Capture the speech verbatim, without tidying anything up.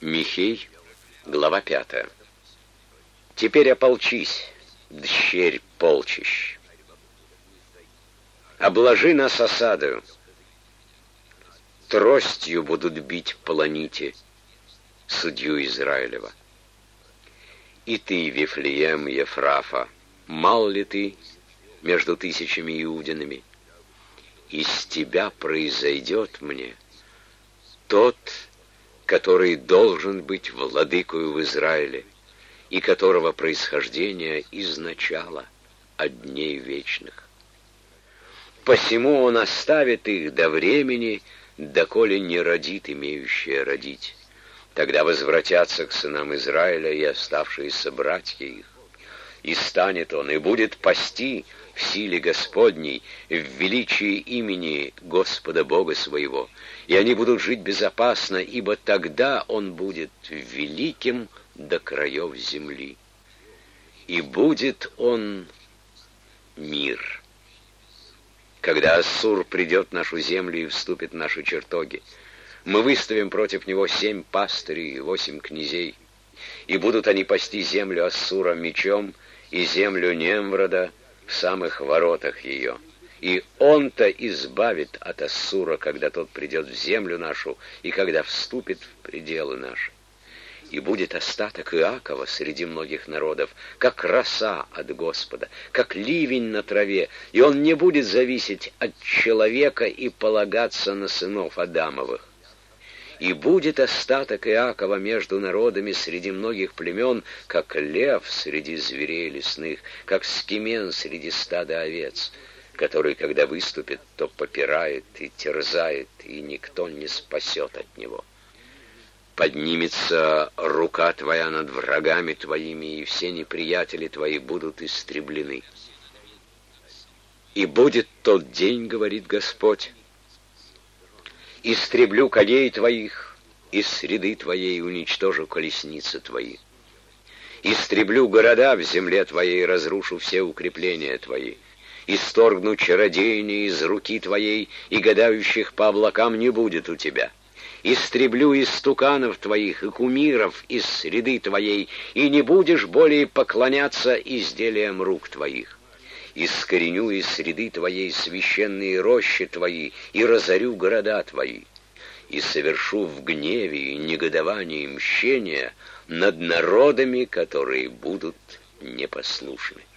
Михей, глава пятая. Теперь ополчись, дщерь полчищ. Обложи нас осадою. Тростью будут бить полоните судью Израилева. И ты, Вифлеем Ефрафа, мал ли ты между тысячами иудинами? Из тебя произойдет мне тот, который должен быть владыкою в Израиле, и которого происхождение изначало от дней вечных. Посему он оставит их до времени, доколе не родит имеющее родить. Тогда возвратятся к сынам Израиля и оставшиеся братья их. И станет он, и будет пасти в силе Господней, в величии имени Господа Бога своего. И они будут жить безопасно, ибо тогда он будет великим до краев земли. И будет он мир. Когда Ассур придет в нашу землю и вступит в наши чертоги, мы выставим против него семь пастырей и восемь князей, и будут они пасти землю Ассура мечом и землю Немврода в самых воротах ее. И он-то избавит от Ассура, когда тот придет в землю нашу, и когда вступит в пределы наши. И будет остаток Иакова среди многих народов, как роса от Господа, как ливень на траве, и он не будет зависеть от человека и полагаться на сынов Адамовых. И будет остаток Иакова между народами среди многих племен, как лев среди зверей лесных, как скимен среди стада овец, который, когда выступит, то попирает и терзает, и никто не спасет от него. Поднимется рука твоя над врагами твоими, и все неприятели твои будут истреблены. И будет тот день, говорит Господь, истреблю коней твоих, из среды твоей уничтожу колесницы твои. Истреблю города в земле твоей, разрушу все укрепления твои. Исторгну чародейни из руки твоей, и гадающих по облакам не будет у тебя. Истреблю истуканов твоих и кумиров из среды твоей, и не будешь более поклоняться изделиям рук твоих. Искореню из среды твоей священные рощи твои, и разорю города твои, и совершу в гневе и негодовании мщения над народами, которые будут непослушны.